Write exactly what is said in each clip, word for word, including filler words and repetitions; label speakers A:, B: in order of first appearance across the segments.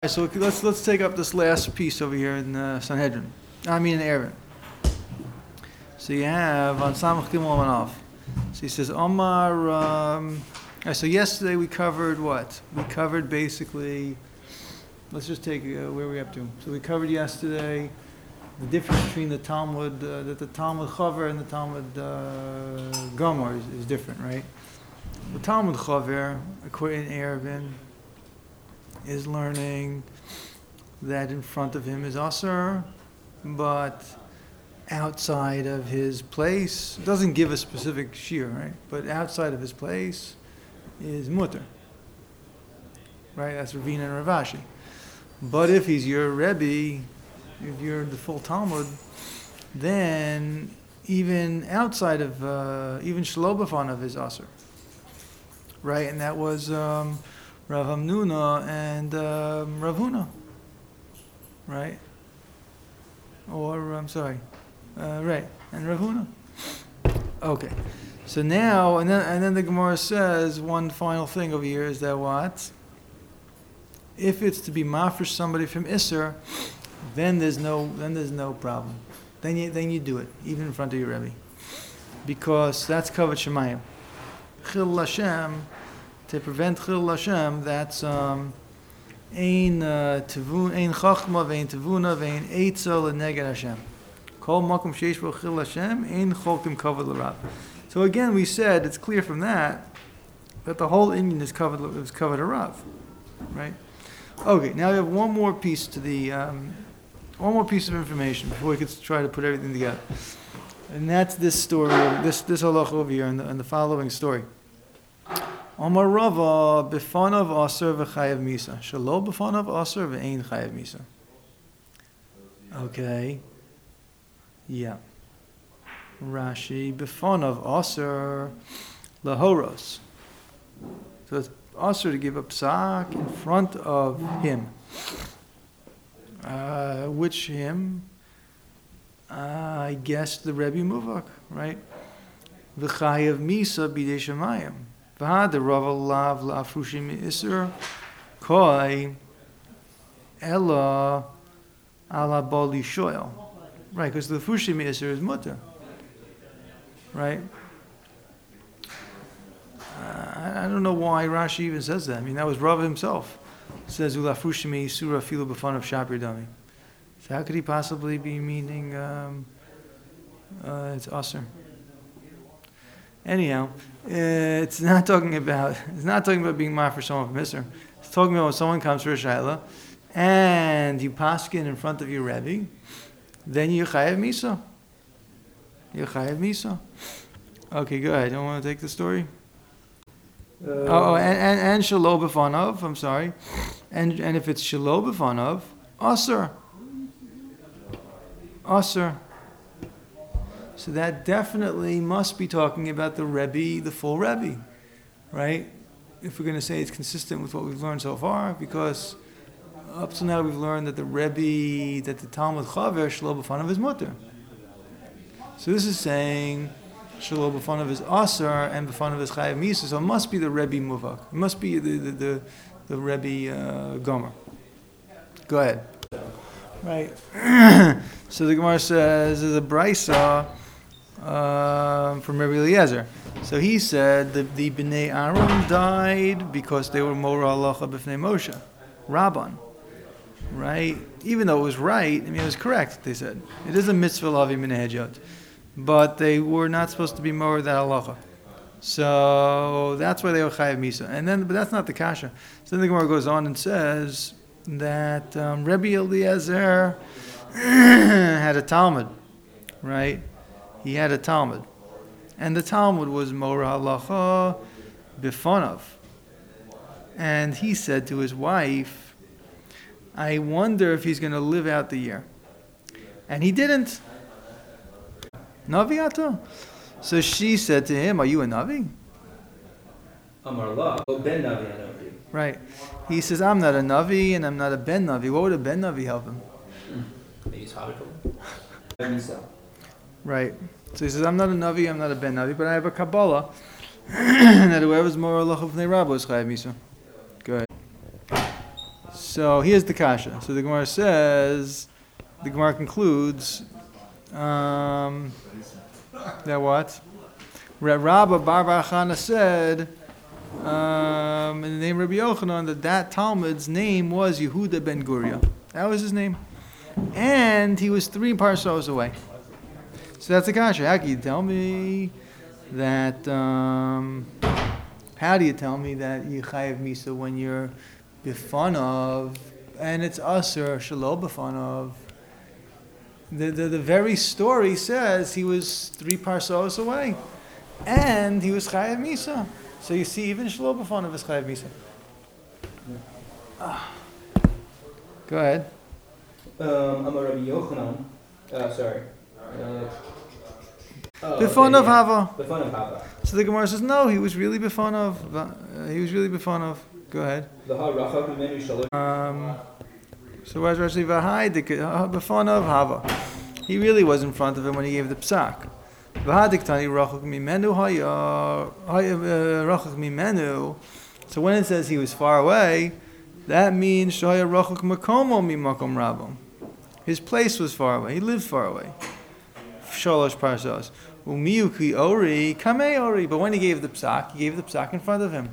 A: So let's let's take up this last piece over here in uh, Sanhedrin. I mean in Erevin. So you have on Samach Gimel off. So he says Omar. Um, right, so yesterday we covered what? We covered basically. Let's just take uh, where we up to. So we covered yesterday the difference between the Talmud uh, that the Talmud Chaver and the Talmud uh, Gomer is, is different, right? The Talmud Chaver, according to Erevin, is learning that in front of him is Asur, but outside of his place, doesn't give a specific shear, right? But outside of his place is Mutter, right? That's Ravina and Ravashi. But if he's your Rebbe, if you're the full Talmud, then even outside of, uh, even Shalobafanav is Asur, right? And that was um, Rav Hamnuna and um, Rav Huna, right? Or, I'm sorry, uh, right, and Rav Huna. Okay, so now, and then, and then the Gemara says, one final thing over here is that what? If it's to be mafresh somebody from Isser, then there's no, then there's no problem. Then you, then you do it, even in front of your Rebbe. Because that's Kavod Shemayim. Chil Hashem, to prevent Chil Hashem, that's um, Ein uh, Tevun, Ein Chachma, Vein Tevuna, Vein Eitzel, and Neged Hashem. Kol Makom Sheish Bo Chil Hashem, Ein Cholkim Kavod L'Rav. So again, we said, it's clear from that, that the whole Indian is covered, is covered a Rav, right? Okay, now we have one more piece to the, um, one more piece of information before we could try to put everything together. And that's this story, this, this halach over here, and the, and the following story. Omar Rava b'fanav aser v'chayav misa. Shalo b'fanav aser v'ein chayav misa. Okay. Yeah. Rashi b'fanav aser lahoros. So it's aser to give a psak in front of him. Uh, which him? Uh, I guess the Rebbe Muvak, right? V'chayav misa b'dei shemayim. V'had Rava lav la'afrushim isur koi ella ala bali shoel. Right, because the afrushim isur is mutter. Right? Uh, I don't know why Rashi even says that. I mean, that was Rava himself. It says ulafrushim isura filu b'fan of shapir dami. So how could he possibly be meaning um, uh, it's asur? Anyhow, uh, it's not talking about it's not talking about being mad for someone from Isser. It's talking about when someone comes for a shayla, and you paskin in front of your Rebbe, then you chayav misa. You chayav misa. Okay, go ahead. Don't want to take the story. Uh, oh, oh, and and, and shelo b'fanav. I'm sorry, and and if it's shelo b'fanav, asur. Asur. So that definitely must be talking about the Rebbe, the full Rebbe, right? If we're going to say it's consistent with what we've learned so far, because up to now we've learned that the Rebbe, that the Talmud Chaver, Shelo b'fanav is mutter. So this is saying Shelo b'fanav is Asur and b'fanav is Chayav Misa. So it must be the Rebbe Muvak. It must be the the the, the Rebbe uh, Gomer. Go ahead. Right. So the Gemara says there's a brisa um, from Rabbi Eliezer. So he said that the Bnei Aaron died because they were Mora Halacha B'fnei Moshe, Rabban. Right? Even though it was right, I mean it was correct. They said it is a mitzvah lavi min hejot, but they were not supposed to be Mora that Halacha. So that's why they were Chayav Misa. And then, but that's not the kasha. So then the Gemara goes on and says that um, Rabbi Eliezer had a Talmud, right? He had a Talmud. And the Talmud was Mora Halacha B'fanav. And he said to his wife, I wonder if he's going to live out the year. And he didn't. Navi ato? So she said to him, are you a Navi?
B: Amar Allah, Ben Navi Navi.
A: Right. He says, I'm not a Navi and I'm not a Ben Navi. What would a Ben Navi help him?
B: Maybe it's hard
A: Right. So he says, I'm not a Navi, I'm not a Ben Navi, but I have a Kabbalah that whoever's more Allah of Rabbo is Chayav Misa. Go ahead. So here's the kasha. So the Gemara says, the Gemara concludes um, that what? Rabba Bar Bar Chana said, um, in the name of Rabbi Yochanan, that that Talmud's name was Yehuda ben Guria. That was his name. And he was three parsos away. So that's the kasha. How can you tell me that, um, how do you tell me that you chayev misa when you're bifanov, and it's usher shelo bifanov? The, the the very story says he was three parsos away, and he was chayev misa. So you see, even shelo bifanov is chayev misa. Ah. Go ahead.
B: Um, I'm a Rabbi Yochanan. Uh, sorry. Uh, oh,
A: Bifanov
B: okay, yeah.
A: hava.
B: Bifanov hava.
A: So the Gemara says, no, he was really bifanov. Uh, he was really bifanov. Go ahead. Um, so where's Rashi Vahai? Bifanov hava. He really was in front of him when he gave the psak. V'hadiktani rachuk mimenu haya rachuk mimenu. So when it says he was far away, that means shaya rachuk makomo mimakom rabam. His place was far away. He lived far away. Shalosh parsos. Umiyuki ori kamei ori. But when he gave the psak, he gave the psak in front of him.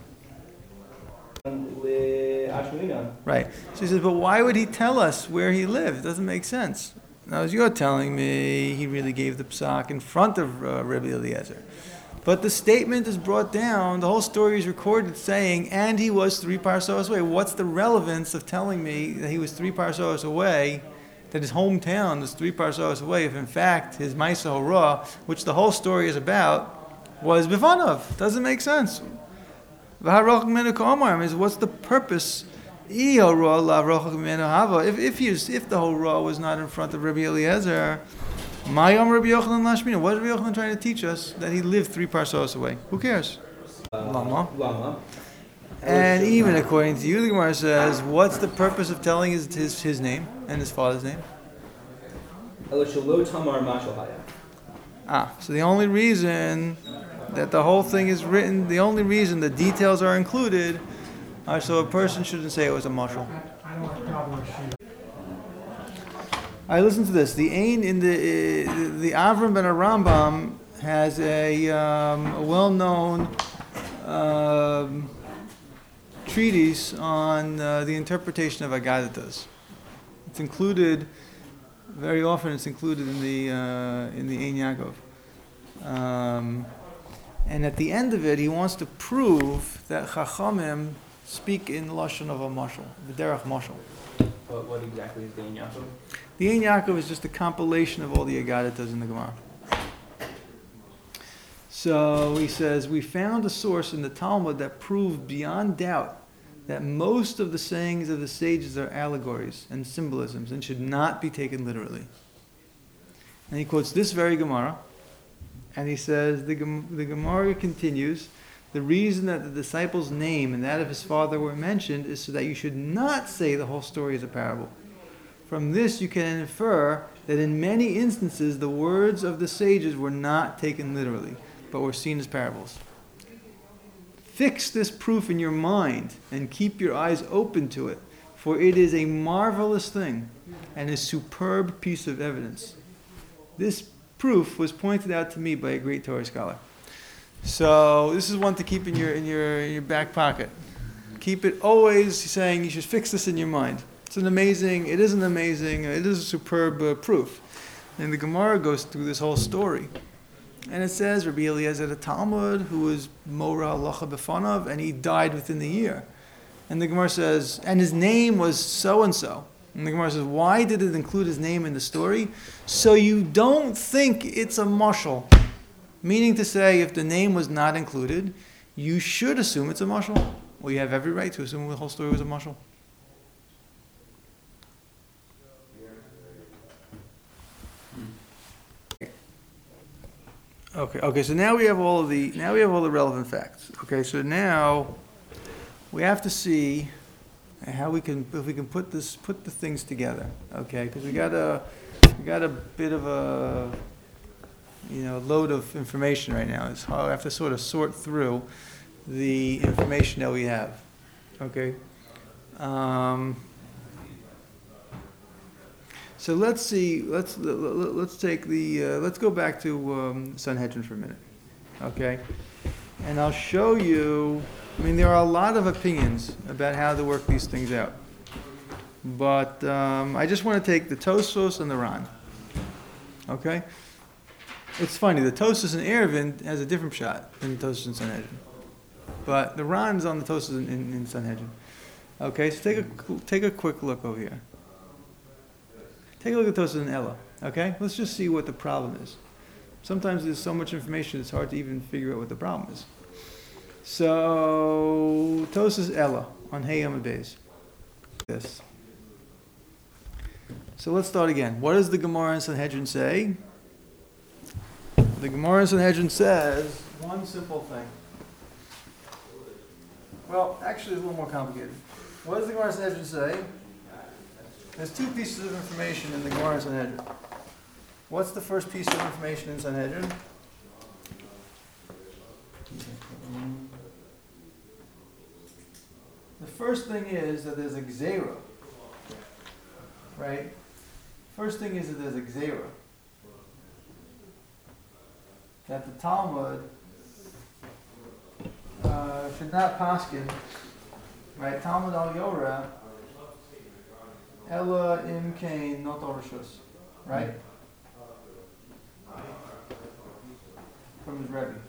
A: Right. So he says, but why would he tell us where he lived? It doesn't make sense. Now, as you're telling me, he really gave the psak in front of uh, Rabbi Eliezer. But the statement is brought down, the whole story is recorded saying, and he was three parsos away. What's the relevance of telling me that he was three parsos away, that his hometown was three parsos away, if in fact his Maisa Hora, which the whole story is about, was Bifanov? Doesn't make sense. Is what's the purpose? If if he was, if the whole Ra was not in front of Rabbi Eliezer, Mayom Rabbi Yochanan Lashmina. What is Rabbi Yochanan trying to teach us? That he lived three parsos away. Who cares?
B: Uh,
A: Lama.
B: Lama.
A: And even according to you, the Gemara says, what's the purpose of telling his his, his name and his father's name? Ah, so the only reason that the whole thing is written, the only reason the details are included, are so a person shouldn't say it was a mashal. I listen to this. The Ain in the uh, the Avram ben Rambam has a, um, a well-known um, treatise on uh, the interpretation of Agaditas. It's included very often. It's included in the uh, in the Ein Yaakov. Um, and at the end of it, he wants to prove that Chachamim speak in lashon of a mashal, the derech mashal.
B: What, what exactly is the Ein Yaakov?
A: The Ein Yaakov is just a compilation of all the Agaditas in the Gemara. So he says, we found a source in the Talmud that proved beyond doubt that most of the sayings of the sages are allegories and symbolisms and should not be taken literally. And he quotes this very Gemara, and he says, the, the Gemara continues, the reason that the disciple's name and that of his father were mentioned is so that you should not say the whole story is a parable. From this you can infer that in many instances the words of the sages were not taken literally, but were seen as parables. Fix this proof in your mind and keep your eyes open to it, for it is a marvelous thing and a superb piece of evidence. This proof was pointed out to me by a great Torah scholar. So this is one to keep in your in your in your back pocket. Keep it always saying you should fix this in your mind. It's an amazing, it is an amazing, it is a superb uh, proof. And the Gemara goes through this whole story. And it says Rabbi Eliezer the Talmud, who was Mora Halacha B'fanav, and he died within the year. And the Gemara says, and his name was so-and-so. And the Gemara says, why did it include his name in the story? So you don't think it's a mashal. Meaning to say, if the name was not included, you should assume it's a mashal. Well, you have every right to assume the whole story was a mashal. Okay, okay, so now we have all of the now we have all the relevant facts. Okay, so now we have to see how we can if we can put this put the things together. Okay, because we got a we got a bit of a you know load of information right now. It's how I have to sort of sort through the information that we have. Okay. Um, So let's see. Let's let's take the. Uh, let's go back to um, Sanhedrin for a minute, okay? And I'll show you. I mean, there are a lot of opinions about how to work these things out, but um, I just want to take the Tosfos and the Ran. Okay. It's funny. The Tosfos in Eruvin has a different shot than the Tosfos in Sanhedrin, but the Ran's on the Tosfos in, in, in Sanhedrin. Okay. So take a take a quick look over here. Take a look at Tosfos and Ella, okay? Let's just see what the problem is. Sometimes there's so much information it's hard to even figure out what the problem is. So, Tosfos Ella on Hey Yom Beis. This. So let's start again. What does the Gemara in Sanhedrin say? The Gemara in Sanhedrin says one simple thing. Well, actually it's a little more complicated. What does the Gemara in Sanhedrin say? There's two pieces of information in the Gemara in Sanhedrin. What's the first piece of information in Sanhedrin? The first thing is that there's a gzeira, right? First thing is that there's a gzeira. That the Talmud uh, should not paskin, right? Talmud al Yorah. Ella im kain not orishus, right? From his Rebbe.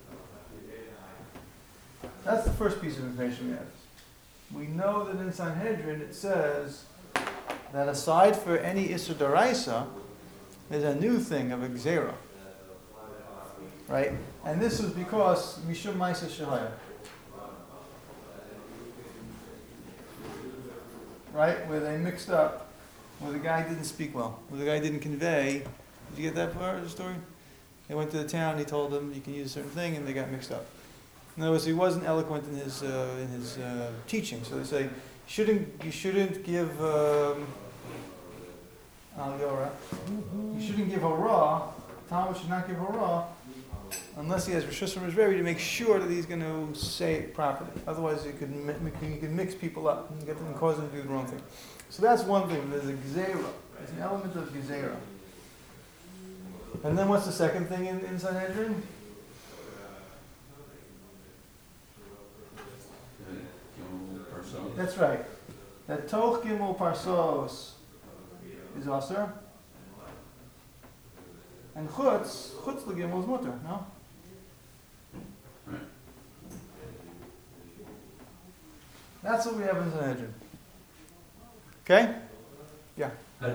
A: That's the first piece of information we have. We know that in Sanhedrin it says that aside for any Issur D'Oraisa, there's a new thing of a Gzeira, right? And this was because Mishum Maisa Shehaya. Right? Where they mixed up, where the guy didn't speak well, where the guy didn't convey. Did you get that part of the story? They went to the town, he told them you can use a certain thing, and they got mixed up. In other words, he wasn't eloquent in his uh, in his uh, teaching. So they say, shouldn't you shouldn't give um, al Yorah, you shouldn't give hurrah, Talmud should not give hurrah, unless he has Rishus from his Rebbe to make sure that he's going to say it properly. Otherwise, you could mi- you could mix people up and get them and cause them to do the wrong thing. So that's one thing. There's a gzeira. There's an element of gzeira. And then what's the second thing in, in Sanhedrin? That's right. That toch gimel parsos is aser. And chutz, chutz l'gimel is mutter, no? That's what we have in Sanhedrin. Okay? Yeah.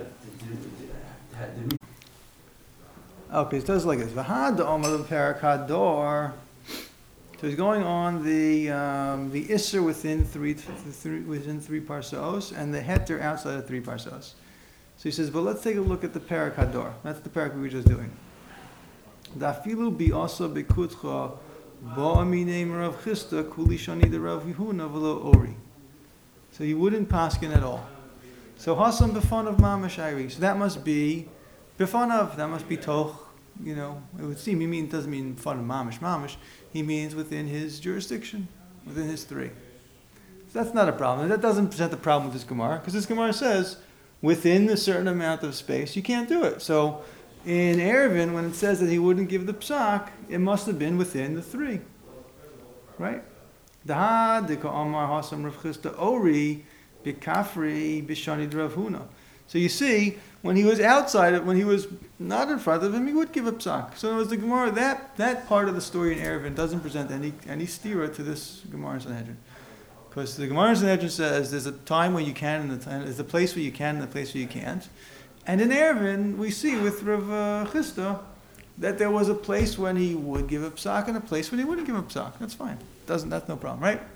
A: Okay, it does like this. V'had omer perak hador. So he's going on the um, the Isser within three, three within three parsos and the heter outside of three parsos. So he says, but let's take a look at the Perak Hador. That's the Perak we were just doing. Dafilu bi also bekutcha ba'aminem Rav Chisda kuli shani de Rav Yehuna v'lo ori. So he wouldn't paskin at all. So hasam b'fanav mamash ayri. So that must be b'fanav. That must be toch. You know, it would seem he mean doesn't mean fanav mamash mamash. He means within his jurisdiction, within his three. So that's not a problem. That doesn't present the problem with this Gemara because this Gemara says, within a certain amount of space, you can't do it. So in Eruvin, when it says that he wouldn't give the psak, it must have been within the three. Right? Dahad dika amar hasam Rav Chisda ori bikafri bishani Rav Huna. So you see, when he was outside it, when he was not in front of him, he would give a psak. So it was the Gemara, that, that part of the story in Eruvin doesn't present any, any stira to this Gemara in Sanhedrin. Because the Gemara in Sanhedrin says there's a time where you can, and there's a place where you can, and a place where you can't. And in Eruvin, we see with Rav uh, Chisda that there was a place when he would give a psak and a place when he wouldn't give a psak. That's fine. Doesn't that's no problem, right?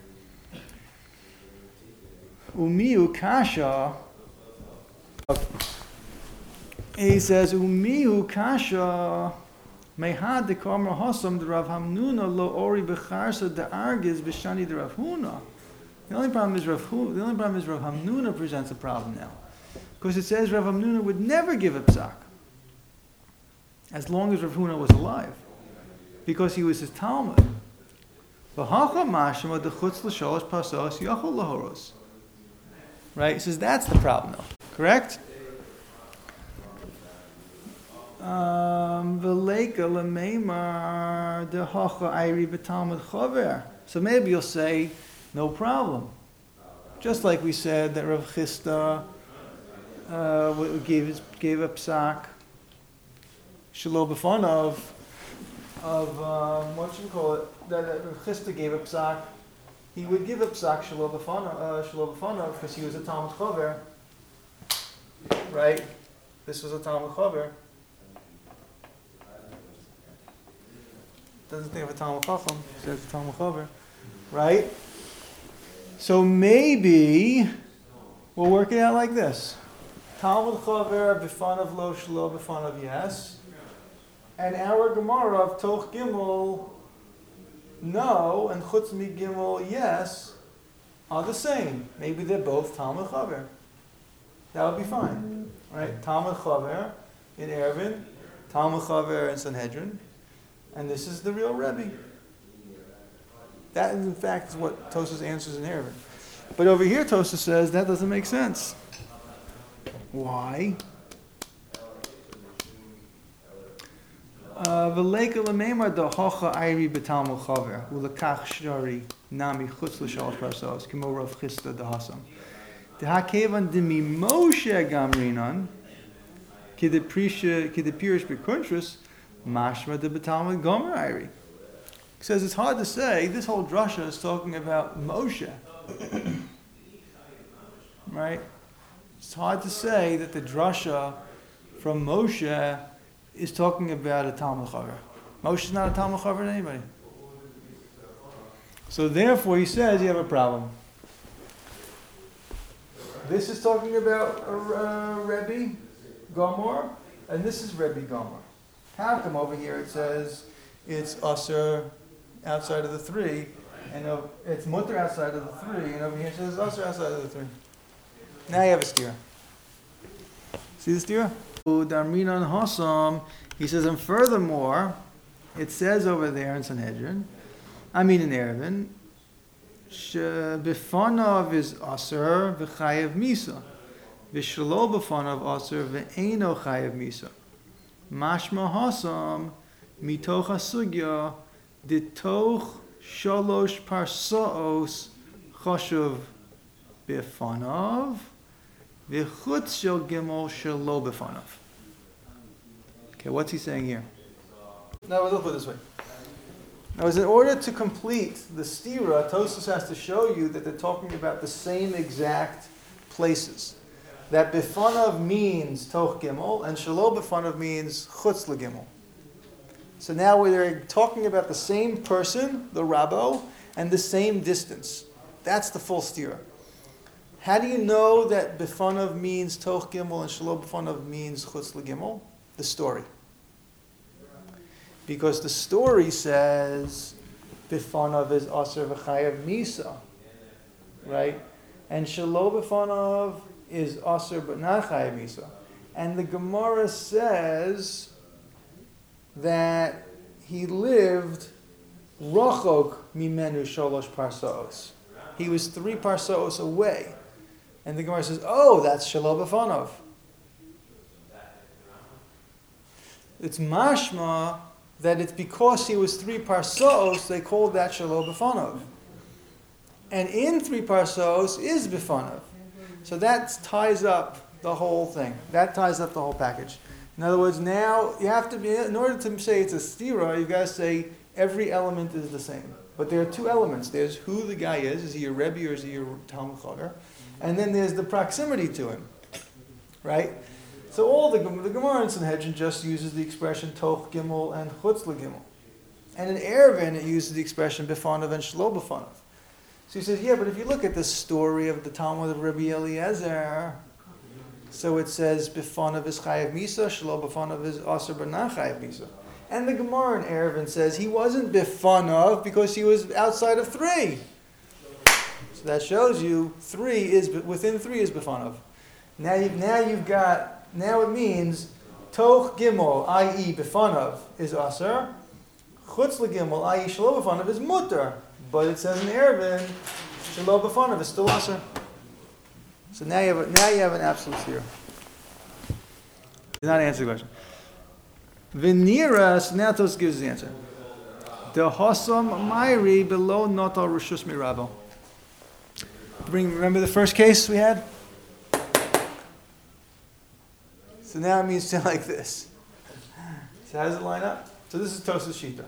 A: Umiu kasha. He says Umiu kasha. Mehad de kamar hasam de Rav Hamnuna lo ori becharsa de argiz b'shani de Rav Huna. The only problem is Rav Hu, the only problem is Rav Hamnuna presents a problem now, because it says Rav Hamnuna would never give a psak as long as Rav Huna was alive, because he was his Talmud. Right? He says that's the problem, though. Correct? Um, V'leika l'meimar dehacha ayri b'talmud chaver. So maybe you'll say, no problem. Just like we said that Rav Chisda uh, gave gave a psak shelo b'fanav of um, what should we call it? That uh, Rav Chisda gave a psak. He would give a psak shelo b'fanav uh, shelo b'fanav because he was a talmud chaver, right? This was a talmud chaver. Doesn't think of a Talmud Chacham, says a Talmud Chaver, right? So maybe we'll work it out like this: Talmud Chaver b'fanav lo shelo b'fanav yes, and our Gemara of Toch Gimel no and Chutz Mi Gimel yes are the same. Maybe they're both Talmud Chaver. That would be fine, right? Talmud Chaver in Eruvin, Talmud Chaver in Sanhedrin. And this is the real Rebbe. That, in fact, is what Tosas answers in Eruvin. But over here, Tosas says that doesn't make sense. Why? V'leika l'meimar dahacha ayri b'talmud chaver u'lekach shari nami chutz l'shalosh parsos k'mo Rav Chisda dahasam. Dehakevan demi Moshe gamrinan k'depirish b'kuntris Mashma de B'talmud Gomer Iri. He says it's hard to say. This whole drasha is talking about Moshe, right? It's hard to say that the drasha from Moshe is talking about a Talmud Chaver. Moshe is not a Talmud Chaver to anybody. So therefore, he says you have a problem. This is talking about uh, Rebbe Gomer, and this is Rebbe Gomer. How come over here it says it's usher outside of the three, and over, it's mutter outside of the three, and over here it says usher outside of the three. Now you have a steer. See the steer? Darminan Hasam, he says, and furthermore, it says over there in Sanhedrin, I mean in Eruvin, b'fanav is usher v'chayev misa, v'shelo b'fanav usher v'eino chayev misa. Mashma hasam mitoch hasugya ditoch shalosh parsaos chashuv b'fanav v'chutz shel gimel shelo b'fanav. Okay, what's he saying here? Now we'll put it this way. Now, in order to complete the stira, Tosfos has to show you that they're talking about the same exact places. That b'fanav means toch gimel, and shelo b'fanav means chutz legimel. So now we're talking about the same person, the rabbo, and the same distance. That's the full stira. How do you know that b'fanav means toch gimel and shelo b'fanav means chutz legimel? The story. Because the story says b'fanav is aser v'chayev misa, right? And shelo b'fanav is aser but not chayev misa. And the Gemara says that he lived rachok mimenu shalosh parsaos. He was three parsaos away. And the Gemara says, oh, that's shelo b'fanav. It's mashma that it's because he was three parsaos, they called that shelo b'fanav. And in three parsaos is b'fanav. So that ties up the whole thing. That ties up the whole package. In other words, now you have to be, in order to say it's a stira, you've got to say every element is the same. But there are two elements. There's who the guy is. Is he a Rebbe or is he a Talmud Chaver? And then there's the proximity to him. Right? So all the, the Gemara in Sanhedrin just uses the expression toch gimel and chutz legimel. And in Eruvin it uses the expression b'fanav and shelo b'fanav. So he says, yeah, but if you look at the story of the Talmud of Rabbi Eliezer, so it says b'fanav is chayev misa, shelo b'fanav is aser b'na chayev misa. And the Gemara in Eruvin says he wasn't b'fanav because he was outside of three. So that shows you three is within three is b'fanav. Now you've now you've got now it means toch gimel, that is b'fanav is aser, chutz legimel, that is shelo b'fanav is mutter. But it says in Eruvin, shelo b'fanav is still aser. So now you have a, now you have an absolute steer. Did not answer the question. V'niras, now Tosfos gives the answer. The Hosam Mayri below Notal Rishus Mirabo. Bring, remember the first case we had? So now it means to like this. So how does it line up? So this is Tosfos Shita.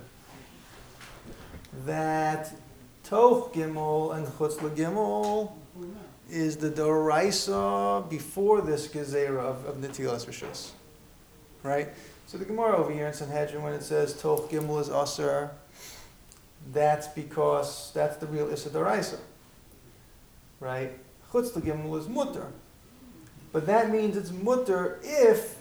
A: That Toch Gimel and Chutz Gimel is the Doraisa before this Gezerah of, of Netilas Rishus. Right? So the Gemara over here in Sanhedrin, when it says Toch Gimel is Aser, that's because that's the real Issa Doraisa. Right? Chutz Gimel is Mutter. But that means it's Mutter if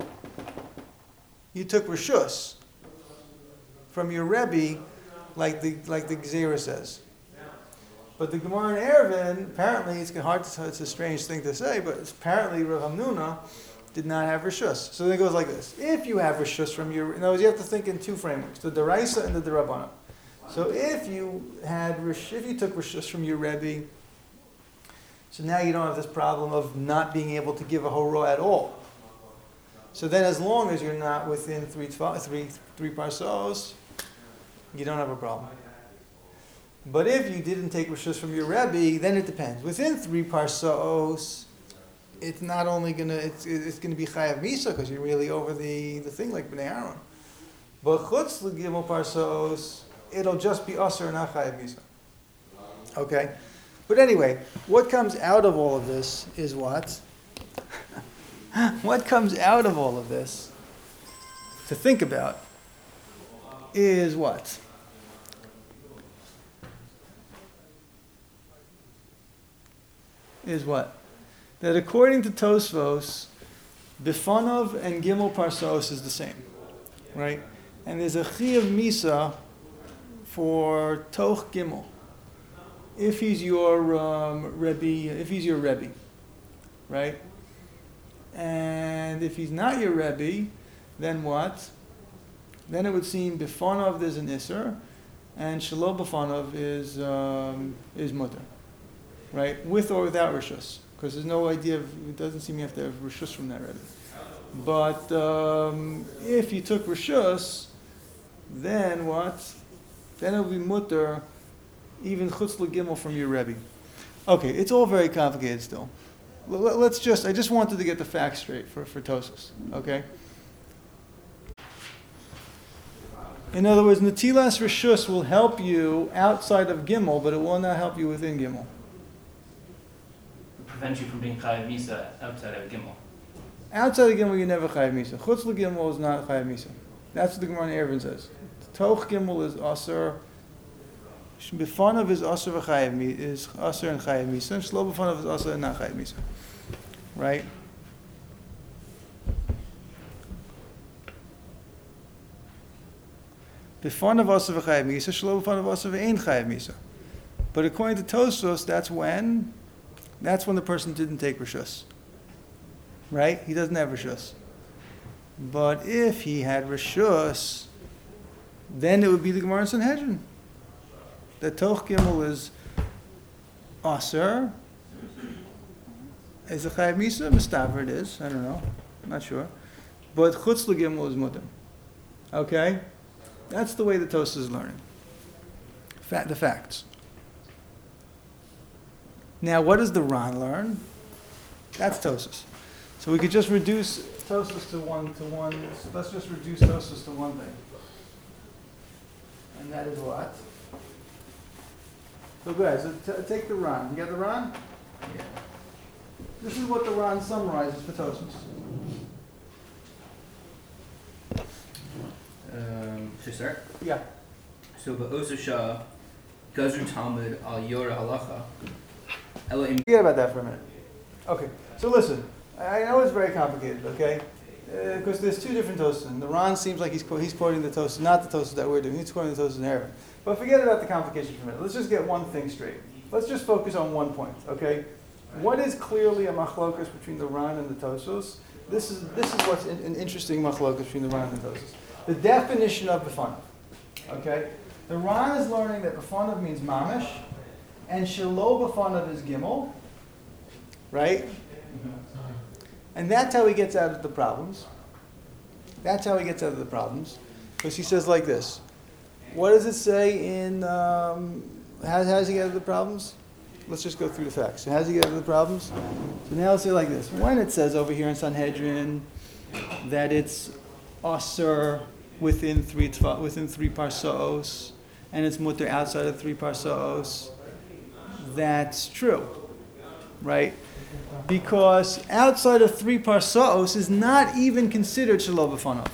A: you took Rishus from your Rebbe, like the like the Gezerah says. But the Gemara in Eruvin, apparently, it's hard to, it's a strange thing to say, but it's apparently Rav Hamnuna did not have Rishus. So then it goes like this. If you have Rishus from your, in other words, you have to think in two frameworks, the Deraisa and the Derabbanan. So if you had, if you took Rishus from your Rebbe, so now you don't have this problem of not being able to give a horo at all. So then as long as you're not within three, three, three parsos, you don't have a problem. But if you didn't take Rishus from your Rebbe, then it depends. Within three parsos, it's not only gonna it's it's gonna be chayav misa because you're really over the, the thing like bnei Aaron. But chutz l'gimel parsos, it'll just be aser and not chayav misa. Okay, but anyway, what comes out of all of this is what? What comes out of all of this to think about is what? Is what? That according to Tosfos, Bifanov and Gimel Parsos is the same, right? And there's a Chiyav Misa for Toch Gimel. If he's your um, Rebbe, if he's your Rebbe, right? And if he's not your Rebbe, then what? Then it would seem Bifanov there's an Isser, and Shelo Bifanov is um, is Mutter. Right, with or without Rishus, because there's no idea of, it doesn't seem you have to have Rishus from that Rebbe. But um, if you took Rishus, then what? Then it would be Mutter, even Chutz L'Gimel from your Rebbe. Okay, it's all very complicated still. Let's just, I just wanted to get the facts straight for, for Tosfos, okay? In other words, Netilas Rishus will help you outside of Gimel, but it will not help you within Gimel.
C: Prevent you from being chayav misa outside of gimel.
A: Outside of Gimel, you never chayav misa. Chutz l'Gimel is not chayav misa. That's what the Gemara in Eruvin says. Toch Gimel is aser. Bifanav is aser v'chayav misa. Is aser and chayav misa. Shlo bifanav is aser and not chayav misa. Right? Bifanav aser v'chayav misa. Shlo bifanav aser v'ein chayav misa. But according to Tosfos, that's when. That's when the person didn't take Rishus. Right? He doesn't have Rishus. But if he had Rishus, then it would be the Gemara in Sanhedrin. The Toch Gimel is Aser. Is a Chayav Misa? Mustaver it is. I don't know. I'm not sure. But Chutz L'Gimel is Mutter. Okay? That's the way the Tosfos is learning. Fa- the facts. Now, what does the Ran learn? That's Tosfos. So we could just reduce Tosfos to one to one. So let's just reduce Tosfos to one thing, and that is what? So guys, so t- take the Ran. You got the Ran?
C: Yeah.
A: This is what the Ran summarizes for Tosfos.
C: Um, should I start?
A: Yeah.
C: So, ba'osu shah, gazru talmud al yora halacha.
A: Forget about that for a minute. Okay, so listen. I know it's very complicated, okay? Because uh, there's two different Tosfos. The Ran seems like he's, he's quoting the Tosfos, not the Tosfos that we're doing. He's quoting the Tosfos in Eruvin. But forget about the complication for a minute. Let's just get one thing straight. Let's just focus on one point, okay? What is clearly a machlokas between the Ran and the Tosfos? This is this is what's in, an interesting machlokas between the Ran and the Tosfos. The definition of b'fanav, okay? The Ran is learning that b'fanav means mamish, and shelo b'fanav is gimel, right? And that's how he gets out of the problems. That's how he gets out of the problems. Because he says like this. What does it say in, um, how, how does he get out of the problems? Let's just go through the facts. So how does he get out of the problems? So now let's say like this. When it says over here in Sanhedrin that it's asur within three tva, within three parsos, and it's mutter outside of three parsos, that's true, right? Because outside of three parsos is not even considered shelo b'fanav.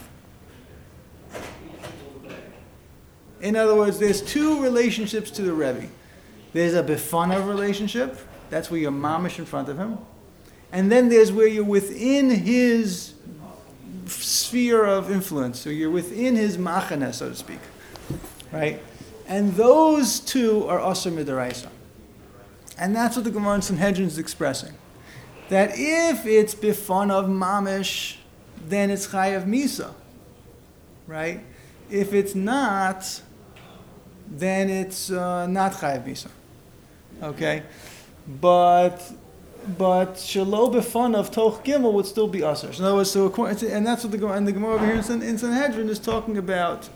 A: In other words, there's two relationships to the Rebbe. There's a b'fanav relationship, that's where you're mamish in front of him. And then there's where you're within his sphere of influence, so you're within his machane, so to speak. Right? And those two are asur midaraisa. And that's what the Gemara in Sanhedrin is expressing. That if it's b'fanav mamish, then it's chayav misa. Right? If it's not, then it's uh, not chayav misa. Okay? But but shelo b'fanav toch gimel would still be asur. So in other words, so according to, and that's what the and the Gemara over here in, San, in Sanhedrin is talking about.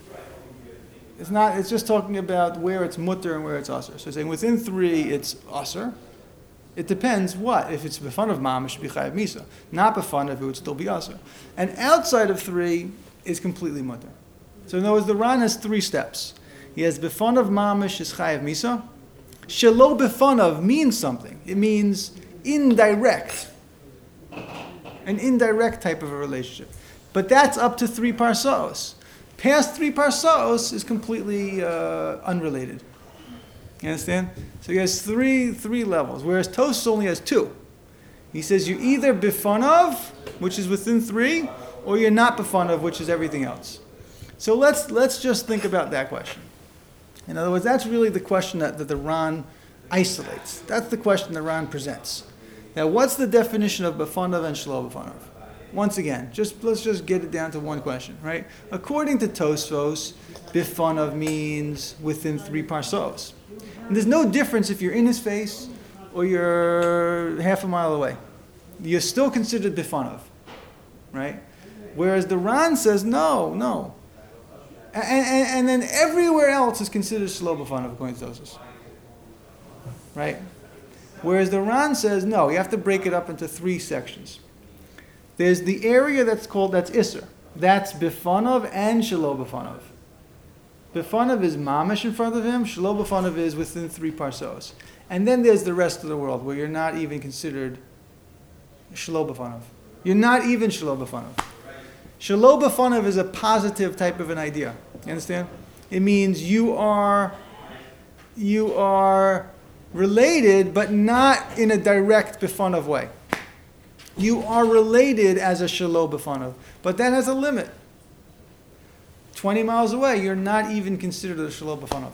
A: It's not. It's just talking about where it's mutter and where it's asur. So it's saying within three it's asur. It depends what. If it's b'fanav mamish, it should be chayav misa. Not b'fanav, it would still be asur. And outside of three is completely mutter. So in other words, the Ran has three steps. He has b'fanav mamish is chayav misa. Shelo b'fanav means something. It means indirect. An indirect type of a relationship. But that's up to three parsos. Past three parsos is completely uh, unrelated. You understand? So he has three three levels, whereas Tosfos only has two. He says you're either b'fanav, which is within three, or you're not b'fanav, which is everything else. So let's let's just think about that question. In other words, that's really the question that, that the Ran isolates. That's the question the Ran presents. Now, what's the definition of b'fanav and shelo b'fanav? Once again, just let's just get it down to one question, right? According to Tosfos, b'fanav means within three parsos. And there's no difference if you're in his face or you're half a mile away. You're still considered b'fanav, right? Whereas the Ran says, no, no. And, and, and then everywhere else is considered shelo b'fanav according to Tosfos. Right? Whereas the Ran says, no, you have to break it up into three sections. There's the area that's called, that's Isser. That's b'fanav and shelo b'fanav. B'fanav is mamish in front of him, shelo b'fanav is within three parsos. And then there's the rest of the world where you're not even considered shelo b'fanav. You're not even shelo b'fanav. Shelo b'fanav is a positive type of an idea. You understand? It means you are you are related, but not in a direct b'fanav way. You are related as a shelo b'fanav, but that has a limit. Twenty miles away, you're not even considered a shelo b'fanav.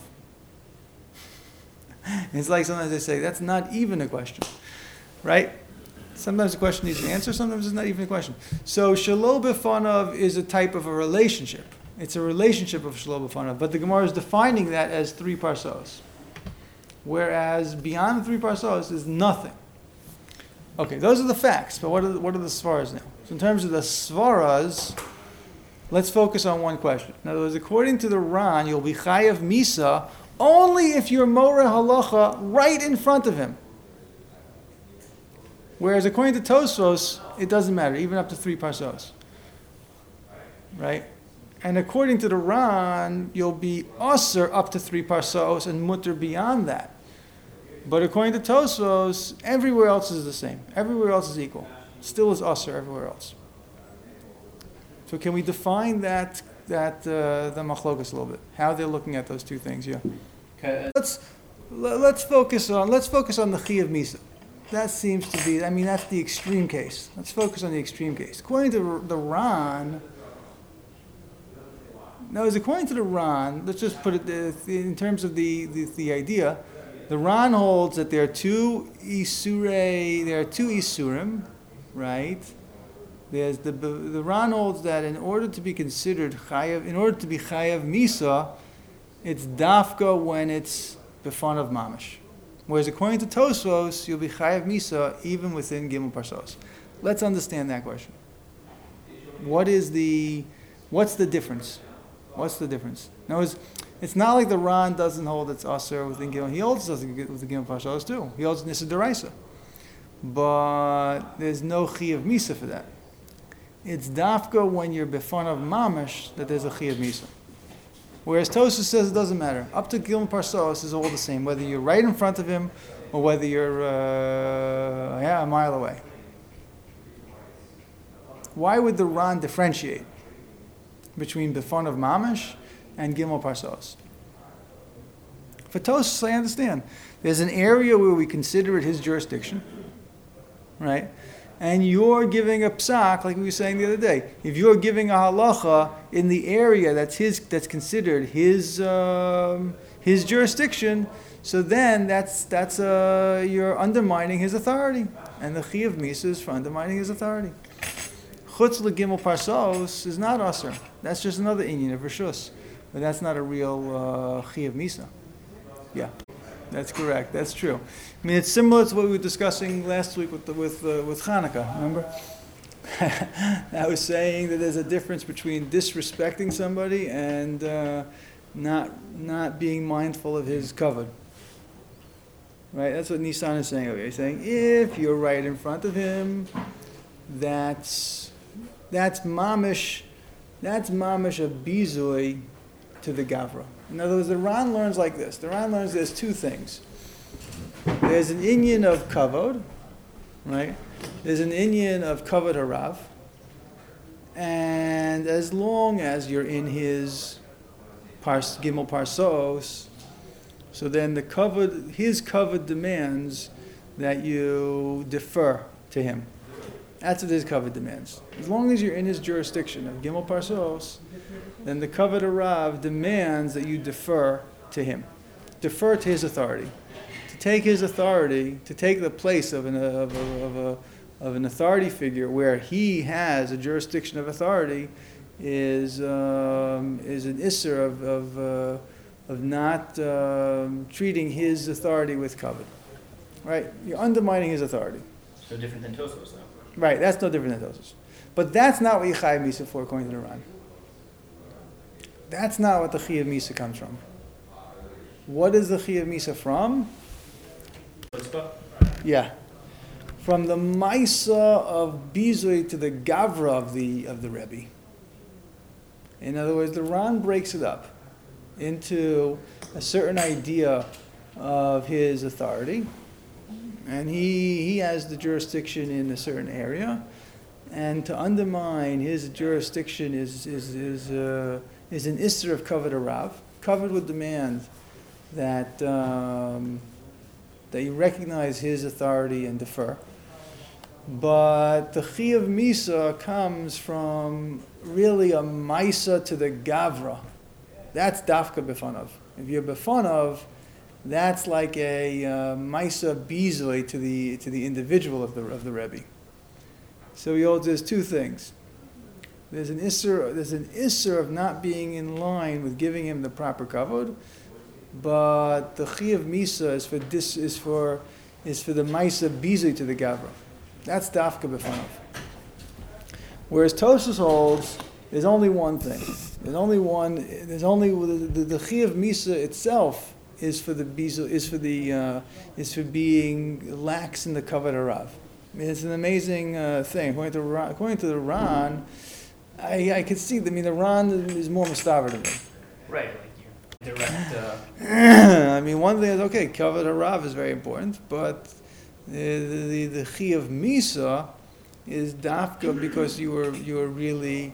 A: It's like sometimes they say that's not even a question, right? Sometimes the question needs an answer, sometimes it's not even a question. So shelo b'fanav is a type of a relationship. It's a relationship of shelo b'fanav, but the Gemara is defining that as three parsos. Whereas beyond three parsos is nothing. Okay, those are the facts, but what are the, what are the svaras now? So in terms of the svaras, let's focus on one question. In other words, according to the Ran, you'll be chayav misa only if you're moreh halacha right in front of him. Whereas according to Tosfos, it doesn't matter, even up to three parsos. Right? And according to the Ran, you'll be asur up to three parsos and mutter beyond that. But according to Tosfos, everywhere else is the same. Everywhere else is equal. Still is asur everywhere else. So can we define that that uh, the machlokas a little bit? How they're looking at those two things? Yeah.
C: Okay.
A: Let's let's focus on let's focus on the chayav misa. That seems to be. I mean, that's the extreme case. Let's focus on the extreme case. According to the Ran. No, as according to the Ran, let's just put it uh, in terms of the, the, the idea. The Ran holds that there are two isurei, there are two isurim, right? There's the the Ran holds that in order to be considered chayav, in order to be chayav misa, it's dafka when it's b'fanav mamish. Whereas according to Tosfos, you'll be chayav misa even within gimel parsos. Let's understand that question. What is the, what's the difference? What's the difference? In other words, it's not like the Ran doesn't hold its Aser within Gimel. He also does it with the Gimel Parshas too. He holds Nisa Deraisa. But there's no Chi of Misa for that. It's Dafka when you're Befan of Mamash that there's a Chi of Misa. Whereas Tosfos says it doesn't matter. Up to Gimel Parshas is all the same, whether you're right in front of him or whether you're uh, yeah, a mile away. Why would the Ran differentiate between Befan of Mamash and Gimel Parshas? For Tosfos, I understand. There's an area where we consider it his jurisdiction, right? And you're giving a psak, like we were saying the other day. If you're giving a halacha in the area that's his, that's considered his um, his jurisdiction, so then that's that's uh, you're undermining his authority, and the chi of misa is for undermining his authority. Chutz legimel parsos is not aser. That's just another inyan of rishus, but that's not a real uh, chi of misa. Yeah. That's correct. That's true. I mean, it's similar to what we were discussing last week with the, with uh, with Hanukkah. Remember, I was saying that there's a difference between disrespecting somebody and uh, not not being mindful of his kavod. Right. That's what Nissan is saying over here. He's saying if you're right in front of him, that's that's mamish, that's mamish a bizui to the gavra. In other words, the Ran learns like this. The Ran learns there's two things. There's an inyan of kavod, right? There's an inyan of kavod harav. And as long as you're in his pars, gimel parsos, so then the kavod, his kavod demands that you defer to him. That's what his kavod demands. As long as you're in his jurisdiction of gimel parsos, then the kavod harav demands that you defer to him, defer to his authority, to take his authority, to take the place of an of a, of, a, of an authority figure where he has a jurisdiction of authority, is um, is an isser of of uh, of not um, treating his authority with kavod, right? You're undermining his authority.
C: So different than Tosfos, though.
A: Right, that's no different than Tosfos, but that's not what Yichai Misa for according to the Ran. That's not what the Chi of Misa comes from. What is the Chi of Misa from? Yeah. From the Maisa of Bizui to the Gavra of the of the Rebbe. In other words, the Ran breaks it up into a certain idea of his authority. And he, he has the jurisdiction in a certain area. And to undermine his jurisdiction is is is uh, is an isser of kavod harav. Kavod would demand that um, that you recognize his authority and defer. But the chi of misa comes from really a maisa to the gavra. That's dafka befanov. If you're befanov, that's like a uh, maisa bizoi to the to the individual of the of the Rebbe. So he holds there's two things. There's an isser, there's an isser of not being in line with giving him the proper kavod, but the chi of misa is for this is for is for the maisa bizui to the gavra. That's dafka b'fanav. Whereas Tosfos holds there's only one thing. There's only one. There's only the the, the chi of misa itself is for the bizu is for the uh, is for being lax in the kavod harav. I mean, it's an amazing uh, thing. According to Ran, according to the Ran, I, I could see. I mean, the Ran is more mustaver to me.
C: Right, like you direct. Uh...
A: I mean, one thing is okay. Kavod harav is very important, but the the, the chi of misa is dafka because you were you were really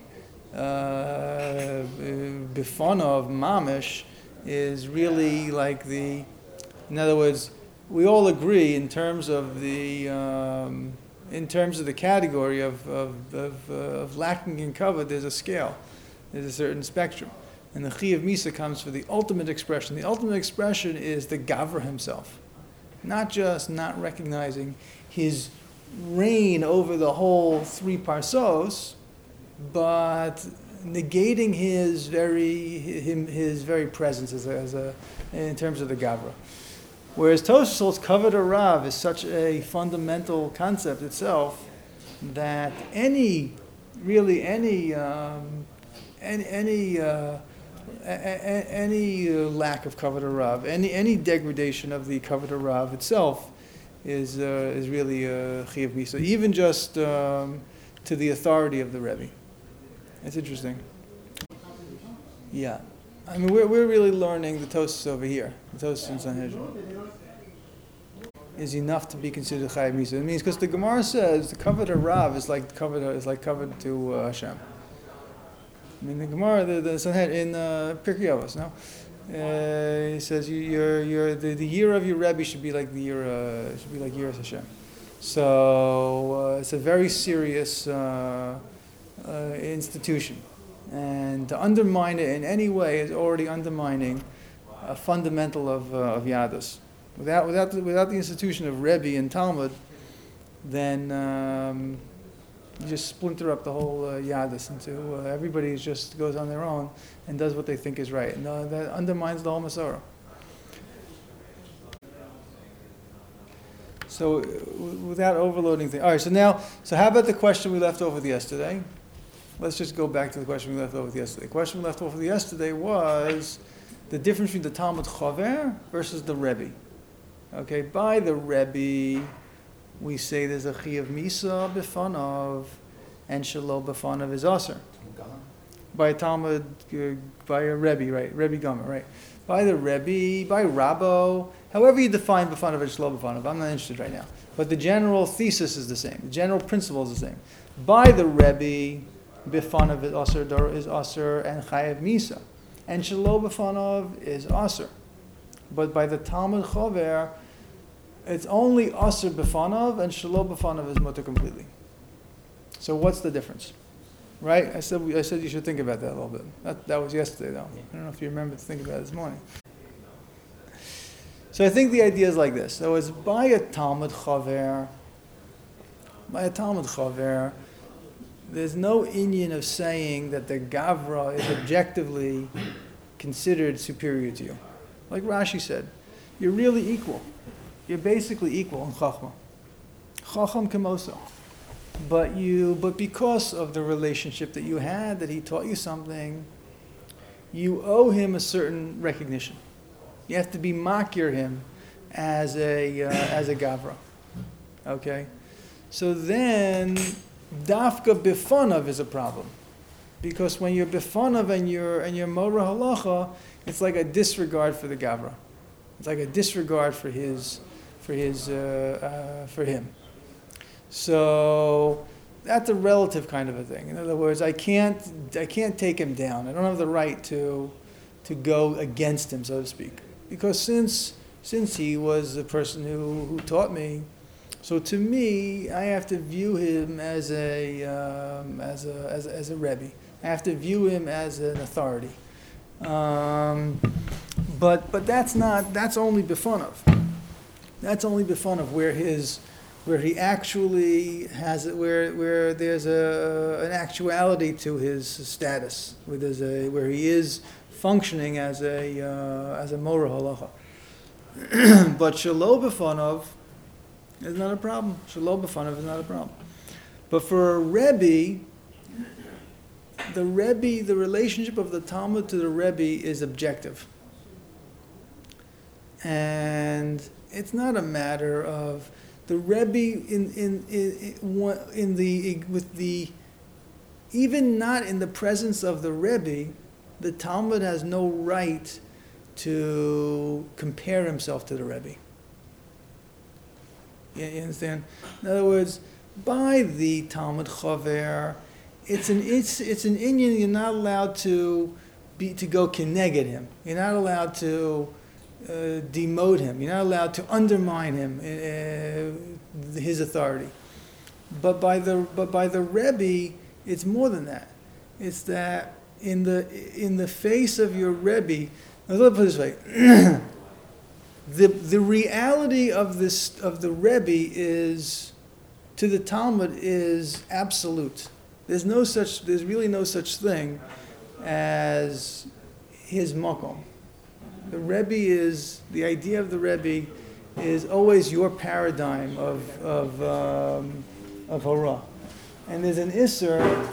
A: uh, bifana of mamish is really like the. In other words, we all agree in terms of the um, in terms of the category of of of, uh, of lacking in kavod. There's a scale, there's a certain spectrum, and the chi of misa comes for the ultimate expression. The ultimate expression is the gavra himself, not just not recognizing his reign over the whole three parsos, but negating his very him, his very presence as a, as a in terms of the gavra. Whereas Tosfos holds kavod harav is such a fundamental concept itself that any really any um, any any, uh, a, a, any uh, lack of kavod harav, any any degradation of the kavod harav itself is uh, is really a chiyuv misa, even just um, to the authority of the Rebbe. It's interesting. Yeah, I mean we're we're really learning the Tosfos over here, the Tosfos in Sanhedrin. Is enough to be considered chayav misa. It means because the Gemara says the kavod harav is like kavod is like kavod to uh, Hashem. I mean the Gemara the, the Sanhedrin in uh, Pirkei Avos, no, uh, he says you, your your the, the year of your Rebbe should be like the year uh, should be like year of Hashem. So uh, it's a very serious uh, uh, institution, and to undermine it in any way is already undermining a fundamental of uh, of Yadus. Without without the, without the institution of Rebbe and Talmud, then um, you just splinter up the whole uh, Yadus into uh, everybody just goes on their own and does what they think is right, and uh, that undermines the whole Masorah. So, uh, w- without overloading things. All right. So now, so how about the question we left over with yesterday? Let's just go back to the question we left over with yesterday. The question we left over with yesterday was the difference between the Talmud Chaver versus the Rebbe. Okay, by the Rebbe, we say there's a chiyuv misa b'fanav, and shelo b'fanav is aser. By a Talmud, uh, by a Rebbe, right? Rebbe Gomer, right? By the Rebbe, by Rabbo, however you define b'fanav and shelo b'fanav, I'm not interested right now. But the general thesis is the same. The general principle is the same. By the Rebbe, b'fanav is aser, is aser, and chayav misa, and shelo b'fanav is aser. But by the Talmud Chaver, it's only Asr b'fanav and Shelo b'fanav is mutter completely. So what's the difference? Right? I said I said you should think about that a little bit. That, that was yesterday though. I don't know if you remember to think about it this morning. So I think the idea is like this. So it's by a Talmud Chaver, by a Talmud Chaver, there's no inyan of saying that the Gavra is objectively considered superior to you. Like Rashi said, you're really equal. You're basically equal in Chachma. Chacham Kemoso. But you, but because of the relationship that you had, that he taught you something, you owe him a certain recognition. You have to be makir him as a uh, as a gavra. Okay, so then dafka bifanav is a problem, because when you're bifanav and you're and you're mora halacha, it's like a disregard for the gavra. It's like a disregard for his for his uh, uh, for him. So that's a relative kind of a thing. In other words, I can't I can't take him down. I don't have the right to to go against him, so to speak, because since since he was the person who, who taught me, so to me I have to view him as a um, as a as a, as a rebbe. I have to view him as an authority. Um, but but that's not that's only b'fanav. That's only b'fanav where his where he actually has it, where where there's a an actuality to his status, where there's a where he is functioning as a uh, as a mora halacha. But shelo b'fanav is not a problem. Shelo b'fanav is not a problem. But for a rebbe, the rebbe, the relationship of the Talmud to the rebbe is objective, and it's not a matter of the Rebbe in in in in the with the even not in the presence of the Rebbe, the Talmud has no right to compare himself to the Rebbe. You, you understand? In other words, by the Talmud Chaver, it's an it's it's an inyan. You're not allowed to be to go keneged him. You're not allowed to Uh, demote him. You're not allowed to undermine him, uh, his authority. But by the but by the Rebbe, it's more than that. It's that in the in the face of your Rebbe, let's put it this way: the the reality of this of the Rebbe is to the Talmud is absolute. There's no such. There's really no such thing as his makom. The Rebbe is, the idea of the Rebbe is always your paradigm of of um, of hora. And there's an Isser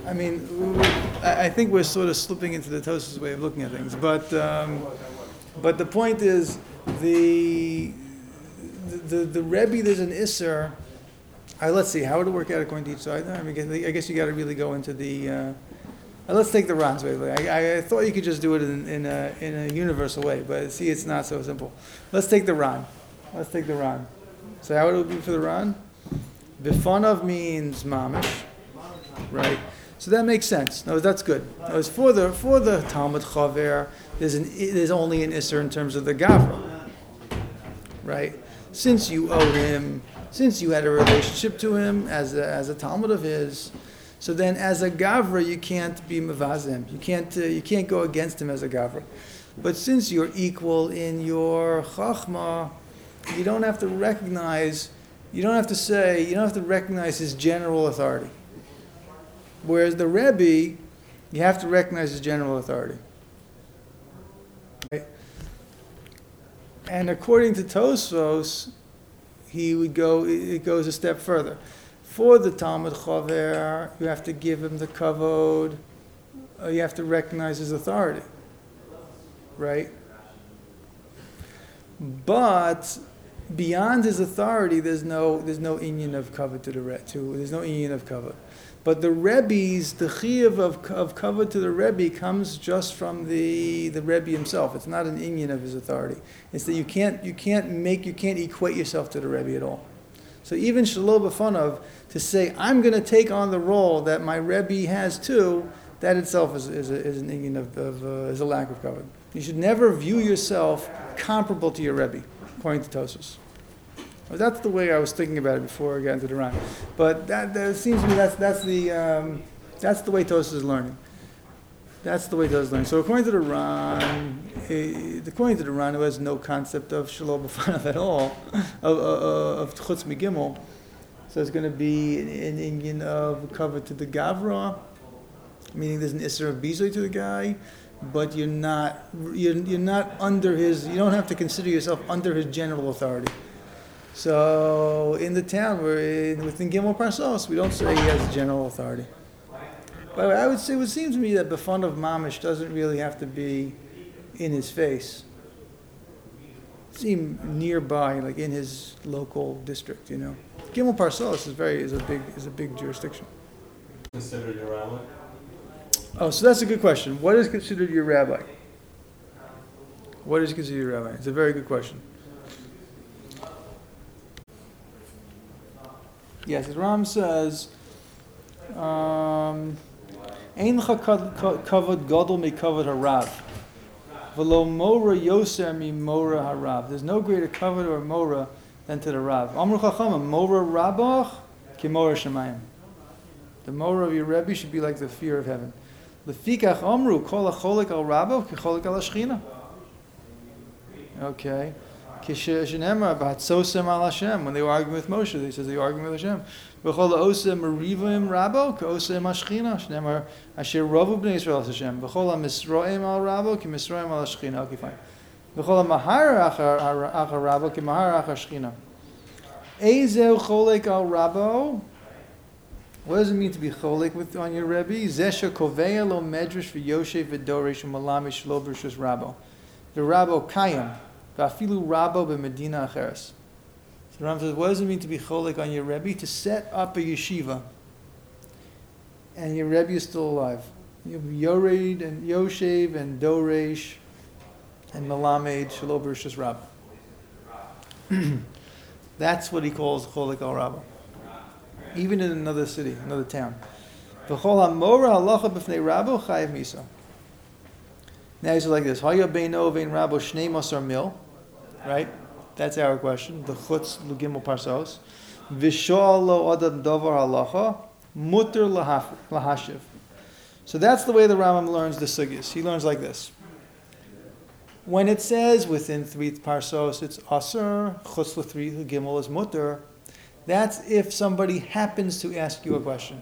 A: I mean, I, I think we're sort of slipping into the Tosfos way of looking at things, but um, but the point is the the the, the Rebbe, there's an Isser. Uh, let's see, how would it work out according to each side? I mean, I guess you got to really go into the. Uh, uh, let's take the Ran's way. I, I thought you could just do it in, in a in a universal way, but see, it's not so simple. Let's take the Ran. Let's take the Ran. So how would it be for the Ran? Bifanov means mamish, right? So that makes sense. No, that's good. No, it's for the for the Talmud Chaver. There's an there's only an Isser in terms of the Gavra, right? Since you owed him, since you had a relationship to him as a, as a Talmud of his, so then as a Gavra you can't be mevazim. You can't uh, you can't go against him as a Gavra. But since you're equal in your Chachma, you don't have to recognize. You don't have to say. You don't have to recognize his general authority. Whereas the Rebbe, you have to recognize his general authority. Right? And according to Tosfos, he would go, it goes a step further. For the Talmud Chaver, you have to give him the kavod, uh, you have to recognize his authority. Right? But beyond his authority, there's no there's no inyan of kavod to the re, to there's no inyan of kavod. But the Rebbe's, the chiyuv of, of kavod to the Rebbe comes just from the, the Rebbe himself. It's not an inyan of his authority. It's that you can't you can't make you can't equate yourself to the Rebbe at all. So even Shalom B'fanav, to say I'm going to take on the role that my Rebbe has too, that itself is is, a, is an inyan of, of uh, is a lack of kavod. You should never view yourself comparable to your Rebbe, according to Tosfos. Well, that's the way I was thinking about it before I got into the Ran. But that, that seems to me that's that's the um, that's the way Tosfos is learning. That's the way Tosfos is learning. So according to the Ran, eh, according to the Ran, who has no concept of Shalom B'fanav at all, of uh, of Chutz Megimel, so it's going to be an, an Indian of cover to the Gavra, meaning there's an Isser of Bizoy to the guy, but you're not you're, you're not under his. You don't have to consider yourself under his general authority. So in the town, we're in, within Gimel Parsos, we don't say he has general authority. But I would say, it would seem to me that B'fanav of Mamish doesn't really have to be in his face. Seem nearby, like in his local district, you know. Gimel Parsos is very is a big is a big jurisdiction.
D: Considered your rabbi?
A: Oh, so that's a good question. What is considered your rabbi? What is considered your rabbi? It's a very good question. Yes, Ram says, um, Ein cha kavod gadol mi kavod harav, v'lo mora yoser mi mora harav. There's no greater kavod or mora than to the Rav. Amru chachamim, mora rabach ki mora shemayim. The mora of your Rebbe should be like the fear of heaven. Lefikach amru kol hacholik al rabach ki cholik al hashchina. Okay. When they were arguing with Moshe, they says they were arguing with Hashem. V'chol ha'osem merivim rabo k'osem hashchina. Shneimar asher rovu b'nei Yisrael Hashem. V'chol ha'misroim al rabo ki misroim al hashchina. Okay, fine. V'chol ha'mahar achar rabo ki mahar achar hashchina. Ezeu cholek al rabo. What does it mean to be cholek with on your Rebbe? Zesha koveya lo medrash v'yoshev v'doresh u'malami shlo b'rishus rabo. The rabo kayam. V'afilu rabo b'medina acheres. So the Ram says, what does it mean to be cholek on your Rebbe? To set up a yeshiva, and your Rebbe is still alive. You have Yored and Yoshev and Doresh and Melamed Shelo B'rishus Rabbo. That's what he calls cholek al Rabbo. Even in another city, another town. V'chol ha'mora halacha b'fnei Rabbo chayiv misa. Now he's like this: Haya beino vein Rabbo shnei masar mil. Right? That's our question. The chutz l'gimel parsos. V'shol lo adam davar halacha muter lahashiv. So that's the way the Rambam learns the sugis. He learns like this. When it says within three parsos it's aser, chutz l'three l'gimel is muter, that's if somebody happens to ask you a question.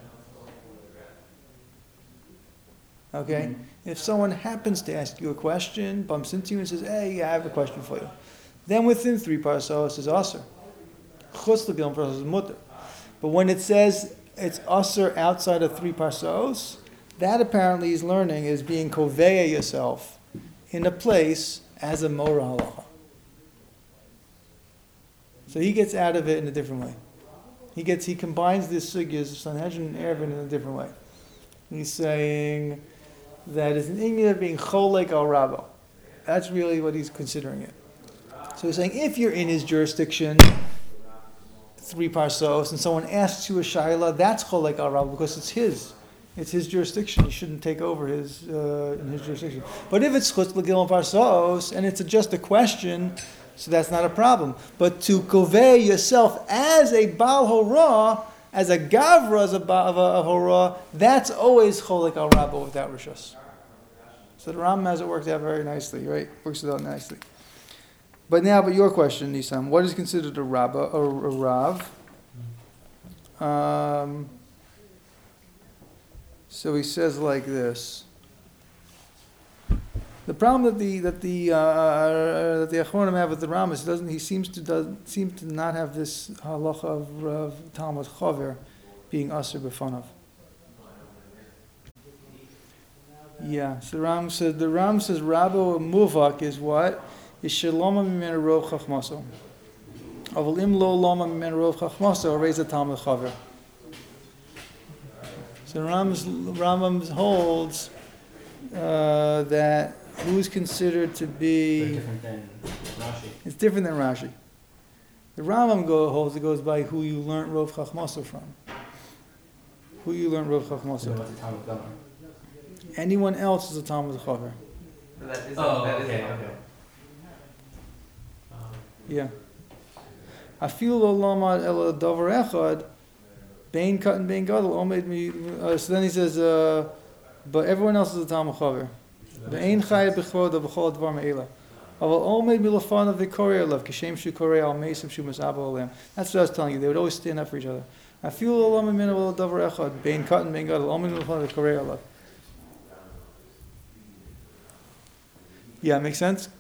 A: Okay? Mm-hmm. If someone happens to ask you a question, bumps into you and says, hey, I have a question for you. Then within three parsos is aser. Chutz l'gimel parsos is muter. But when it says it's usher outside of three parsos. That apparently he's learning is being koveya yourself in a place as a mora halacha. So he gets out of it in a different way. He gets he combines the sugyas of Sanhedrin and Erevin in a different way. He's saying that it's an inyan of being cholek al rabo. That's really what he's considering it. So he's saying if you're in his jurisdiction, three parsos, and someone asks you a shaila, that's cholek al rabo because it's his. It's his jurisdiction. You shouldn't take over his uh, in his jurisdiction. But if it's chutz l'gilon parsos and it's a, just a question, so that's not a problem. But to kovei yourself as a bal hora, as a gavra, as a bal of a hora, that's always cholek al rabo without rishus. So the Ram has it worked out very nicely, right? Works it out nicely. But now, but your question, Nisam, what is considered a rabba or a rav? Um, so he says like this. The problem that the that the uh, that the Achronim have with the Ram is he doesn't he seems to does seem to not have this halacha of Rav Talmud Chaver being aser b'fanav. Yeah, so the Ram says the Ram says Rabo Muvak is what? Is Shalom Mimenu Rov Chachmaso. Aval Im Lo Loma Mimenu Rov Chachmaso raise a Talmud Chaver. So Ram's Rambam holds uh, that who's considered to be
B: Very different than Rashi.
A: it's different than Rashi. The Rambam go, holds it goes by who you learned Rov Chachmaso from. Who you learned Rov
B: So
A: Chachmaso.
B: what's the Talmud Gomer?
A: Anyone else is a Talmud Chaver.
C: That is
B: Oh,
C: that is
B: okay,
C: a-
B: okay.
A: Yeah. Afilu lo lama el davar echad, bein cut and bein gadol omed mi. uh, So then he says, uh, but everyone else is a Talmud Chaver. Bein chayet b'chvoda b'chol dvar me'ela. Aval omed mi lafana v'korei alav kishem shu korei al meisav shu masabo olam. That's what I was telling you. They would always stand up for each other. Afilu lo lama min el davar echad, bein cut and bein gadol omed mi lafana v'korei alav. Yeah, makes sense.